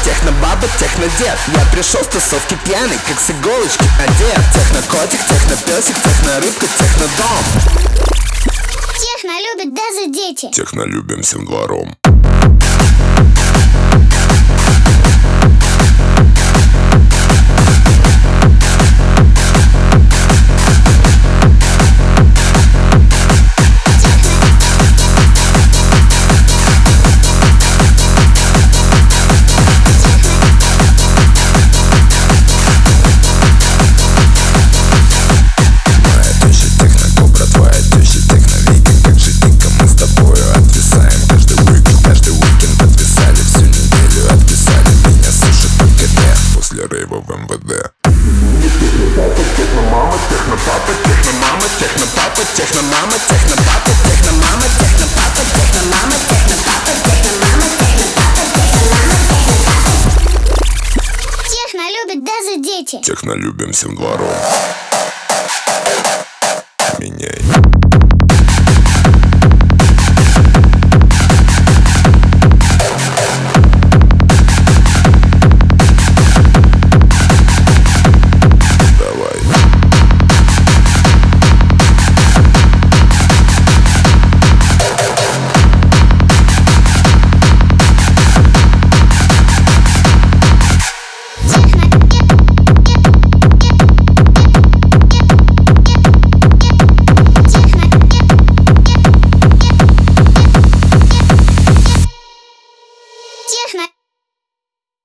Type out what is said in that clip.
техно-баба, техно-дед. Я пришел с тусовки пьяный, как с иголочки одет. Техно-котик, техно-песик, техно-рыбка, техно-дом. Техно любят даже дети. Техно любим всем двором. Рейва в МВД. Техно-мама, техно-папа, техно-мама, техно-папа, техно-мама, техно-папа, техно-мама, техно-папа, техно-мама, техно-папа, техно-мама, техно-папа, техно-мама. Техно любят даже дети. Техно любим всем двором. Меняй.